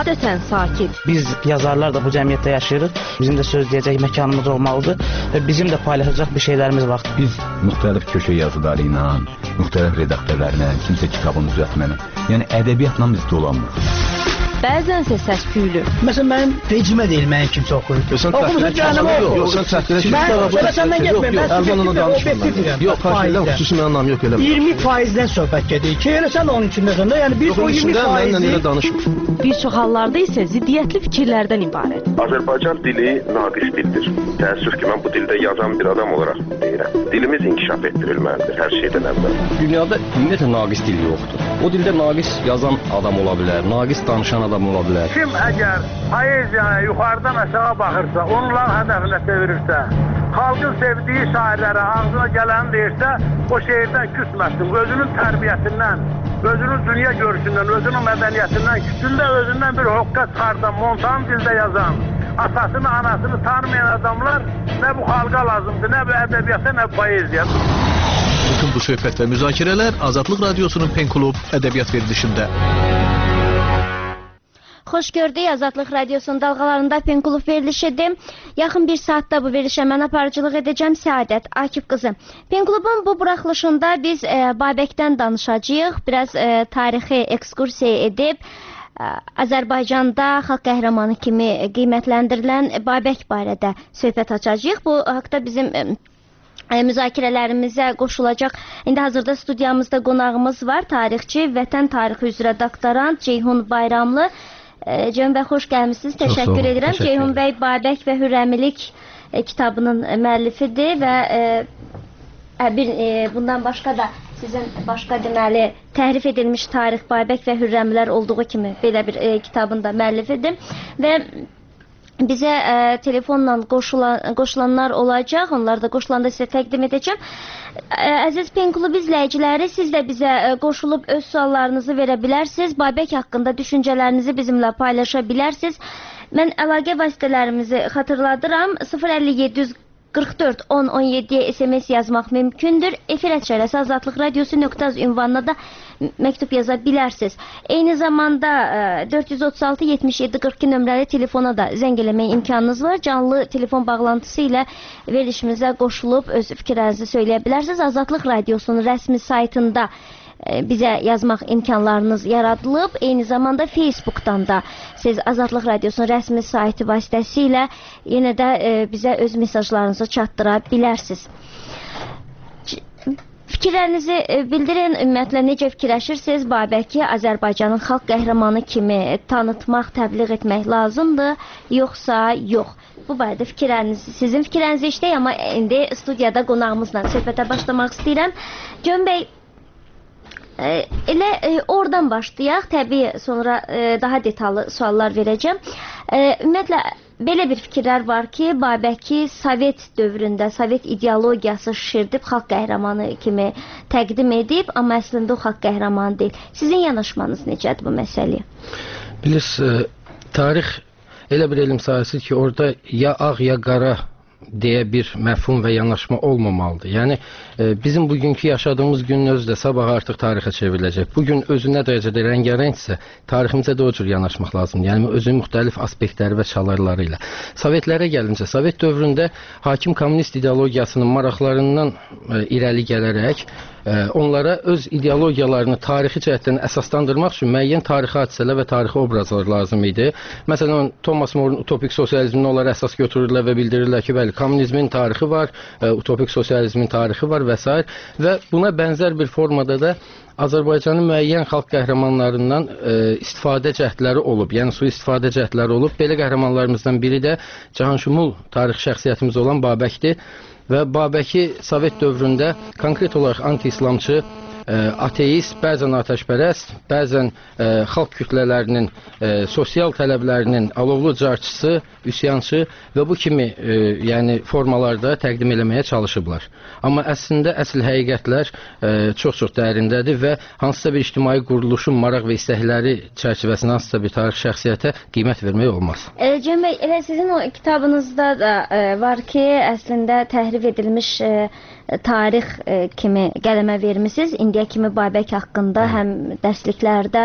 adətən sakit. Biz yazarlar da bu cəmiyyətdə yaşayırıq. Bizim də söz deyəcək məkanımız olmalıdır və bizim də paylaşacaq bir şeylərimiz var. Biz müxtəlif köşə yazıları ilə, müxtəlif redaktörlərlə, kimsə kitabını düzəltməklə, yəni ədəbiyyatla biz dolanmırıq. Bəzənsə səs-küylü. Məsələn, mənim vecimə deyil, mənim kimsə oxuyur. Oxumusun canım oxu. Yox, sən çəkdirə ki, mən səndən getməyim, mən danışmıram. Yox, xahiş edirəm, xüsusi mən anlam yox elə. 20%-dən söhbət gedir ki, elə sən onun içindəsən də, yəni biz o 20%-i... Bir çox hallarda isə ziddiyyətli fikirlərdən ibarət. Azərbaycan dili naqis dildir. Təəssüf ki, mən bu dildə yazan bir adam olaraq deyirəm. Dilimiz inkişaf etdirilməlidir hər şeydən əvvəl. Dünyada ümumiyyətlə naqis dil yoxdur. O dildə naqis yazan adam ola bilər, naqis danışan adam ola bilər. Kim əgər poeziyaya yuxarıdan aşağı baxırsa, onların hədəfinə çevirirsə, xalqın sevdiyi şairlərə ağzına gələni deyirsə, o şeirdən küsməsin. Özünün tərbiyəsindən, özünün dünya görüşündən, özünün mədəniyyətindən, küçündə özündən bir hoqqa çıxardan, montan dildə yazan, atasını, anasını tanımayan adamlar nə bu xalqa lazımdır, nə bu ədəbiyyata, nə bu poeziya. Bütün bu söhbət və müzakirələr Azadlıq Radiosunun Pen Klub ədəbiyyat verilişində. Xoş gördük, Azadlıq Radiosunun dalğalarında Pen Klub verilişidir. Yaxın bir saatda bu verilişə mən aparıcılıq edəcəm, Səadət Akif qızı. Pen Klubun bu buraxılışında biz Babəkdən danışacağıq, biraz tarixi ekskursiya edib, Azərbaycanda xalq qəhrəmanı kimi qiymətləndirilən Babək barədə söhbət açacağıq. Bu haqda bizim müzakirələrimizə qoşulacaq. İndi hazırda studiyamızda qonağımız var, tarixçi, vətən tarixi üzrə doktorant Ceyhun Bayramlı. Ceyhun bəy, xoş gəlmişsiniz, təşəkkür edirəm. Ceyhun bəy Babək və Hürrəmilik kitabının müəllifidir və bundan başqa da sizin başqa deməli təhrif edilmiş tarix Babək və Hürrəmilər olduğu kimi belə bir kitabın da müəllifidir və bizə telefonla qoşulanlar olacaq, onlar da qoşulanda sizə təqdim edəcəm. Əziz Pen Klub izləyiciləri, siz də bizə qoşulub öz suallarınızı verə bilərsiniz, Babək haqqında düşüncələrinizi bizimlə paylaşa bilərsiniz. Mən əlaqə vasitələrimizi xatırladıram, 05744 1017-yə SMS yazmaq mümkündür. Efir @, Azadlıq Radiosu.az ünvanına da məktub yaza bilərsiniz. Eyni zamanda 436-77-42 nömrəli telefona da zəng eləmək imkanınız var. Canlı telefon bağlantısı ilə verilişimizə qoşulub öz fikirlərinizi söyləyə bilərsiniz. Azadlıq Radiosunun rəsmi saytında bizə yazmaq imkanlarınız yaradılıb. Eyni zamanda Facebook'dan da siz Azadlıq Radiosunun rəsmi sayti vasitəsilə yenə də bizə öz mesajlarınızı çatdıra bilərsiniz. Fikirlərinizi bildirin, ümumiyyətlə necə fikirləşirsiniz? Babəki Azərbaycanın xalq qəhrəmanı kimi tanıtmaq, təbliğ etmək lazımdır, yoxsa yox? Bu barədə sizin fikirlərinizi işləyək, amma indi studiyada qonağımızla söhbətə başlamaq istəyirəm. Ceyhun bəy, elə oradan başlayaq, təbii sonra daha detallı suallar verəcəm. Ümumiyyətlə, belə bir fikirlər var ki, Babəki Sovet dövründə, Sovet ideologiyası şişirdib, xalq qəhrəmanı kimi təqdim edib, amma əslində o xalq qəhrəmanı deyil. Sizin yanaşmanız necədir bu məsələyə? Bilirsiniz, tarix elə bir elm sahəsidir ki, orada ya ağ ya qara deyə bir məfhum və yanaşma olmamalıdır. Yəni, bizim bugünkü yaşadığımız günün özü də sabah artıq tarixə çevriləcək. Bugün özü nə dərəcədə rəngarəngdirsə, tariximizə də o cür yanaşmaq lazımdır. Yəni, özünün müxtəlif aspektləri və çalarları ilə. Sovetlərə gəlincə, Sovet dövründə hakim kommunist ideologiyasının maraqlarından irəli gələrək, onlara öz ideologiyalarını tarixi cəhətdən əsaslandırmaq üçün müəyyən tarixi hadisələr və tarixi obrazlar lazım idi. Məsələn, Thomas More'un utopik sosializmini onlara əsas götürürlər və bildirirlər ki, bəli, kommunizmin tarixi var, utopik sosializmin tarixi var və s. Və buna bənzər bir formada da Azərbaycanın müəyyən xalq qəhrəmanlarından istifadə cəhdləri olub, yəni sui-istifadə cəhdləri olub. Belə qəhrəmanlarımızdan biri də cahanşumul tarixi şəxsiyyətimiz olan Babəkdir. Və Babəki Sovet dövründə konkret olaraq anti-İslamçı, ateist, bəzən atəşpərəst, bəzən xalq kütlələrinin sosial tələblərinin alovlu carçısı, üsyançı və bu kimi yəni formalarda təqdim eləməyə çalışıblar. Amma əslində əsl həqiqətlər çox-çox dərindədir və hansısa bir ictimai quruluşun maraq və istəkləri çərçivəsində hansısa bir tarix şəxsiyyətə qiymət vermək olmaz. Ceyhun bəy, elə sizin o kitabınızda da var ki, əslində təhrif edilmiş tarix kimi qələmə vermisiniz. İndiyə kimi Babək haqqında həm dərsliklərdə,